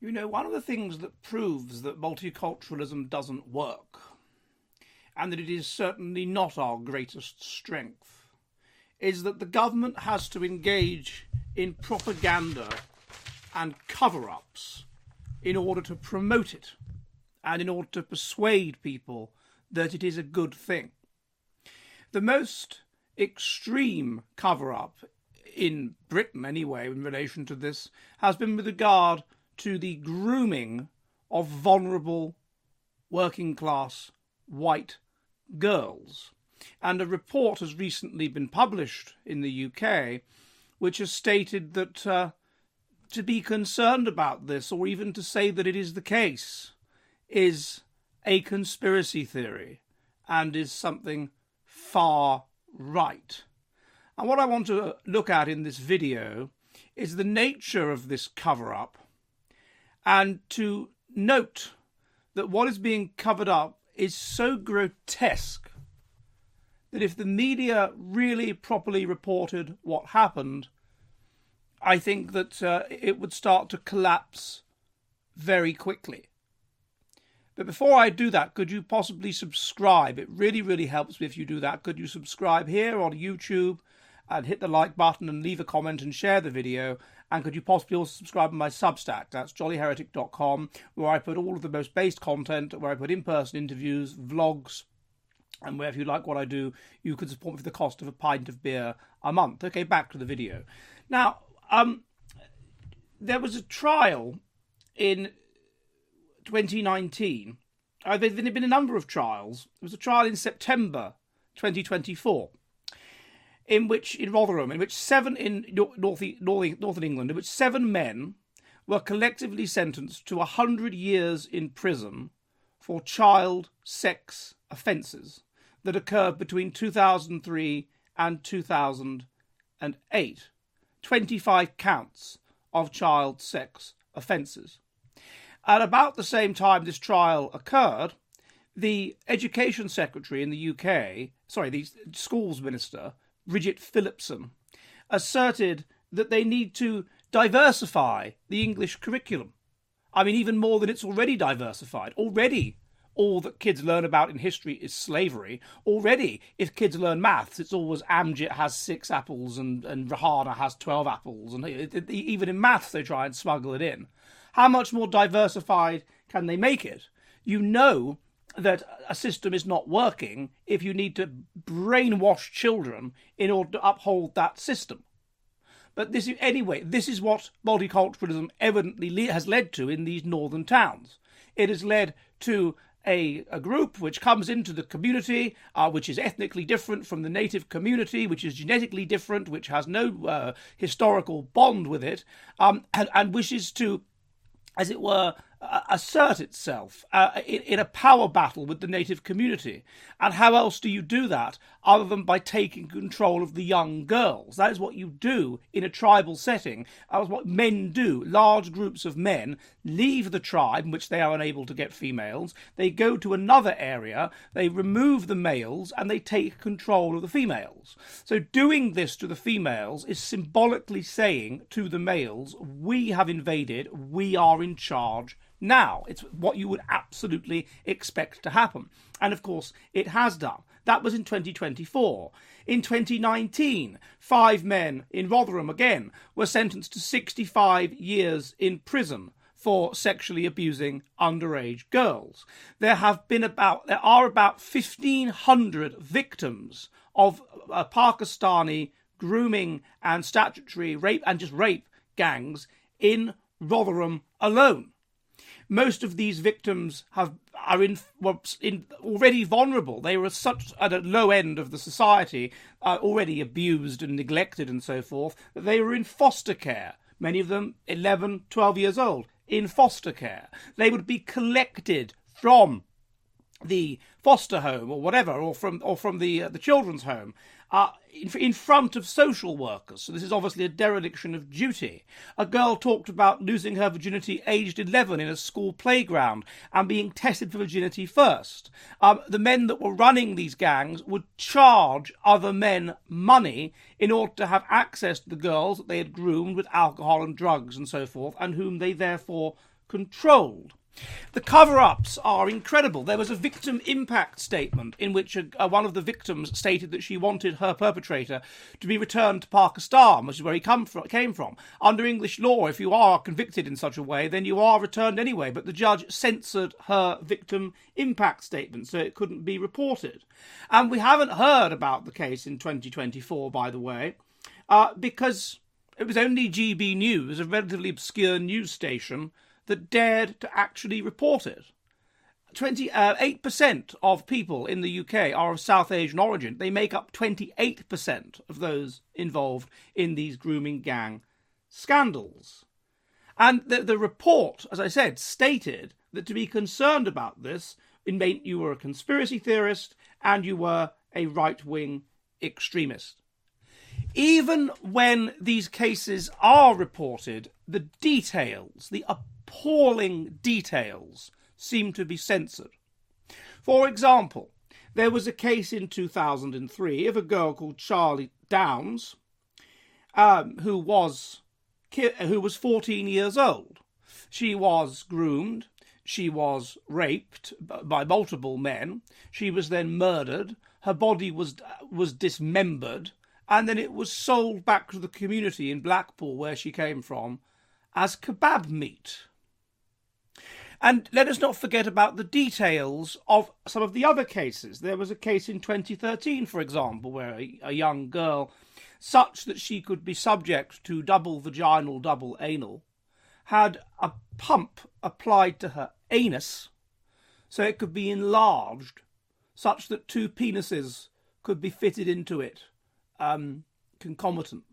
You know, one of the things that proves that multiculturalism doesn't work, and that it is certainly not our greatest strength, is that the government has to engage in propaganda and cover-ups in order to promote it and in order to persuade people that it is a good thing. The most extreme cover-up in Britain, anyway, in relation to this, has been with regard to the grooming of vulnerable working-class white girls. And a report has recently been published in the UK which has stated that to be concerned about this, or even to say that it is the case, is a conspiracy theory and is something far right. And what I want to look at in this video is the nature of this cover-up, and to note that what is being covered up is so grotesque that if the media really properly reported what happened, I think that it would start to collapse very quickly. But before I do that, could you possibly subscribe? It really, really helps me if you do that. Could you subscribe here on YouTube and hit the like button and leave a comment and share the video? And could you possibly also subscribe to my Substack? That's jollyheretic.com, where I put all of the most based content, where I put in-person interviews, vlogs, and where if you like what I do, you can support me for the cost of a pint of beer a month. Okay, back to the video. Now, there was a trial in 2019. There have been a number of trials. There was a trial in September 2024. In Rotherham, in which seven northern England, in which 7 men were collectively sentenced to 100 years in prison for child sex offences that occurred between 2003 and 2008. 25 counts of child sex offences. At about the same time this trial occurred, the Education Secretary in the UK, the Schools Minister, Bridget Phillipson, asserted that they need to diversify the English curriculum. I mean, even more than it's already diversified. Already, all that kids learn about in history is slavery. Already, if kids learn maths, it's always Amjit has 6 apples and Rahana has 12 apples. And even in maths, they try and smuggle it in. How much more diversified can they make it? You know that a system is not working if you need to brainwash children in order to uphold that system. But this is what multiculturalism evidently has led to in these northern towns. It has led to a group which comes into the community, which is ethnically different from the native community, which is genetically different, which has no historical bond with it, and wishes to, as it were, assert itself in a power battle with the native community. And how else do you do that other than by taking control of the young girls? That is what you do in a tribal setting. That is what men do. Large groups of men leave the tribe in which they are unable to get females. They go to another area, they remove the males, and they take control of the females. So doing this to the females is symbolically saying to the males, we have invaded, we are in charge now. It's what you would absolutely expect to happen. And of course, it has done. That was in 2024. In 2019, 5 men in Rotherham again were sentenced to 65 years in prison for sexually abusing underage girls. There are about 1,500 victims of Pakistani grooming and statutory rape and just rape gangs in Rotherham alone. Most of these victims are already vulnerable. They were at a low end of the society, already abused and neglected and so forth, that they were in foster care. Many of them 11, 12 years old, in foster care. They would be collected from the foster home or whatever, or from the children's home, in front of social workers. So this is obviously a dereliction of duty. A girl talked about losing her virginity aged 11 in a school playground and being tested for virginity first. The men that were running these gangs would charge other men money in order to have access to the girls that they had groomed with alcohol and drugs and so forth, and whom they therefore controlled. The cover-ups are incredible. There was a victim impact statement in which one of the victims stated that she wanted her perpetrator to be returned to Pakistan, which is where he came from. Under English law, if you are convicted in such a way, then you are returned anyway. But the judge censored her victim impact statement, so it couldn't be reported. And we haven't heard about the case in 2024, by the way, because it was only GB News, a relatively obscure news station, that dared to actually report it. 8% of people in the UK are of South Asian origin. They make up 28% of those involved in these grooming gang scandals. And the report, as I said, stated that to be concerned about this, it meant you were a conspiracy theorist and you were a right-wing extremist. Even when these cases are reported, the details, the appalling details, seem to be censored. For example, there was a case in 2003 of a girl called Charlie Downs, who was 14 years old. She was groomed, she was raped by multiple men, she was then murdered, her body was dismembered, and then it was sold back to the community in Blackpool, where she came from, as kebab meat. And let us not forget about the details of some of the other cases. There was a case in 2013, for example, where a young girl, such that she could be subject to double vaginal, double anal, had a pump applied to her anus so it could be enlarged, such that two penises could be fitted into it concomitantly.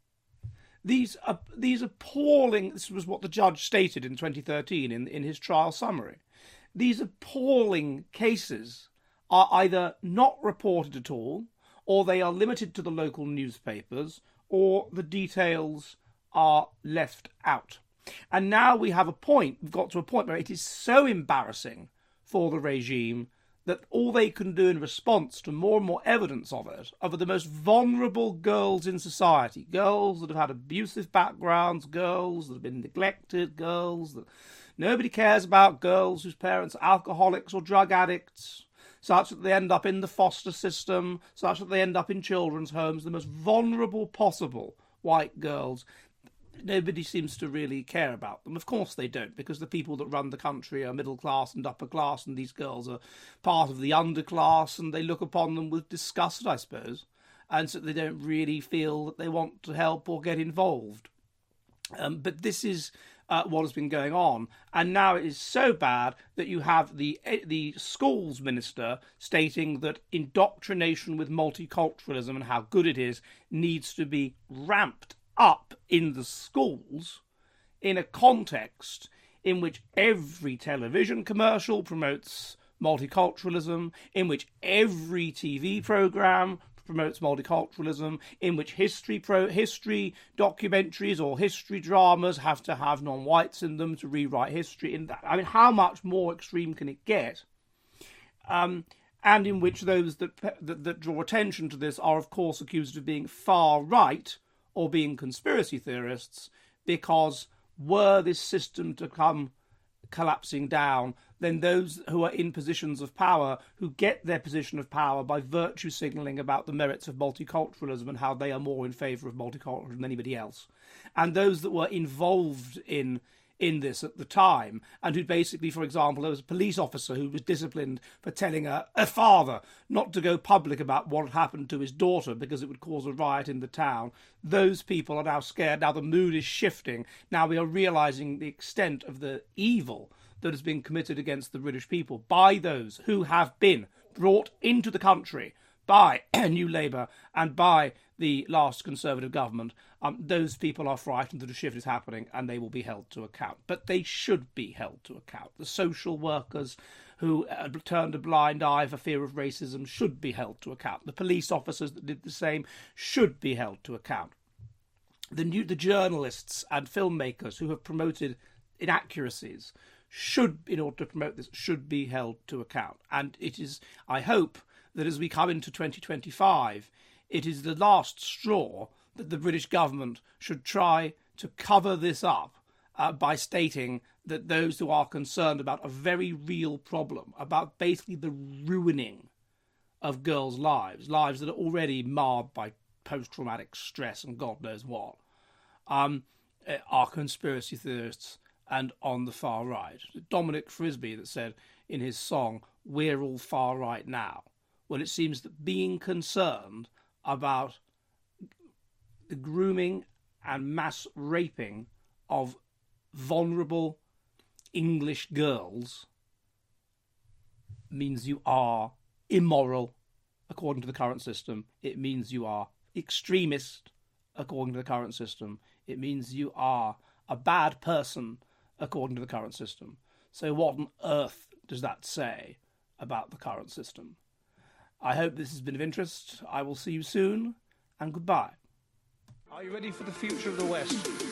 These appalling, this was what the judge stated in 2013 in his trial summary, these appalling cases are either not reported at all, or they are limited to the local newspapers, or the details are left out. And now we've got to a point where it is so embarrassing for the regime that all they can do in response to more and more evidence of it, of the most vulnerable girls in society, girls that have had abusive backgrounds, girls that have been neglected, girls that nobody cares about, girls whose parents are alcoholics or drug addicts, such that they end up in the foster system, such that they end up in children's homes, the most vulnerable possible white girls. Nobody seems to really care about them. Of course they don't, because the people that run the country are middle class and upper class, and these girls are part of the underclass, and they look upon them with disgust, I suppose, and so they don't really feel that they want to help or get involved. But this is what has been going on, and now it is so bad that you have the schools minister stating that indoctrination with multiculturalism and how good it is needs to be ramped up in the schools in a context in which every television commercial promotes multiculturalism, in which every TV program promotes multiculturalism, in which history documentaries or history dramas have to have non-whites in them to rewrite history. In that, I mean, how much more extreme can it get? And in which those that draw attention to this are, of course, accused of being far right or being conspiracy theorists, because were this system to come collapsing down, then those who are in positions of power, who get their position of power by virtue signalling about the merits of multiculturalism and how they are more in favour of multiculturalism than anybody else, and those that were involved in this at the time, and who basically, for example, there was a police officer who was disciplined for telling a father not to go public about what had happened to his daughter because it would cause a riot in the town. Those people are now scared. Now the mood is shifting. Now we are realising the extent of the evil that has been committed against the British people by those who have been brought into the country by New Labour and by the last Conservative government. Those people are frightened that a shift is happening and they will be held to account. But they should be held to account. The social workers who turned a blind eye for fear of racism should be held to account. The police officers that did the same should be held to account. The journalists and filmmakers who have promoted inaccuracies in order to promote this, should be held to account. And it is, I hope, that as we come into 2025, it is the last straw that the British government should try to cover this up by stating that those who are concerned about a very real problem, about basically the ruining of girls' lives that are already marred by post-traumatic stress and God knows what, are conspiracy theorists and on the far right. Dominic Frisby that said in his song, "We're all far right now." Well, it seems that being concerned about the grooming and mass raping of vulnerable English girls means you are immoral according to the current system. It means you are extremist according to the current system. It means you are a bad person according to the current system. So what on earth does that say about the current system? I hope this has been of interest. I will see you soon, and goodbye. Are you ready for the future of the West?